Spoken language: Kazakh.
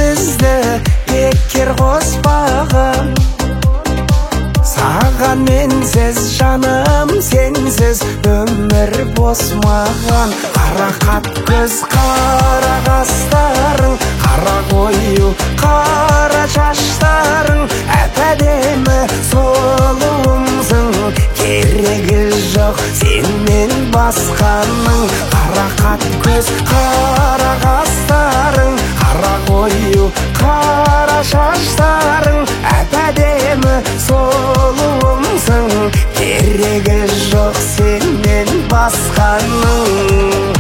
бізді бекер қоспаған. Саған менсіз жаным, сенсіз өмір бос маған. Қарақат көз, қара қастарың, қара қою, қара шаштарың, әп-әдемі сұлуымсың. Керегі жоқ сенмен басқаның. Қарақат көз, қара қастарың, қара қою, қара шаштарың, әп-әдемі сұлуымсың. Керегі жоқ сенмен басқаның.